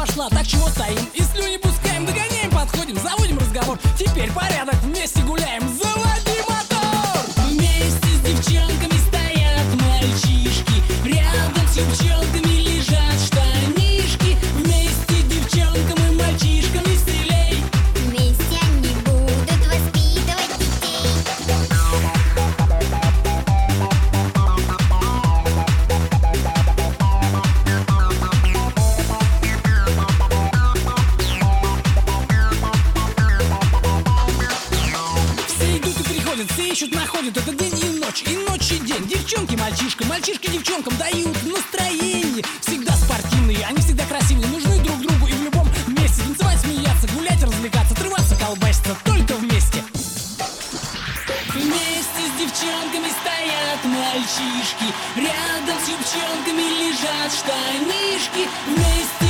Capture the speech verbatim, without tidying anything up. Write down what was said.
пошла, так чего стоим? И слюни пускаем, догоняем, подходим, заводим разговор. Теперь порядок, вместе гуляем, заводи мотор! Вместе с девчонками стоят мальчишки, рядом с девчонками лежат штанишки. Вместе девчонкам и мальчишкам веселей. Вместе они будут воспитывать детей. Все идут и приходят, все ищут, находят. Это день и ночь, и ночь и день. Девчонки мальчишкам, мальчишки девчонкам дают настроение. Всегда спортивные, они всегда красивые, нужны друг другу и в любом месте. Танцевать, смеяться, гулять, развлекаться, отрываться, колбаситься, только вместе. Вместе с девчонками стоят мальчишки, рядом с девчонками лежат штанишки. Вместе